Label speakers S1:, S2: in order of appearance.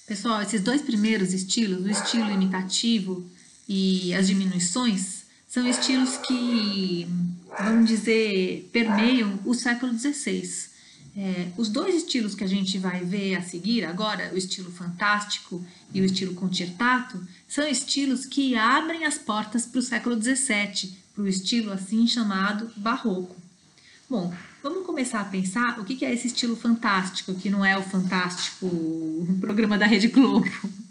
S1: Pessoal, esses dois primeiros estilos, o estilo imitativo e as diminuições, são estilos que, vamos dizer, permeiam o século XVI. Os dois estilos que a gente vai ver a seguir agora, o estilo fantástico e o estilo concertato, são estilos que abrem as portas para o século XVII, para o estilo assim chamado barroco. Bom, vamos começar a pensar o que é esse estilo fantástico, que não é o fantástico o programa da Rede Globo.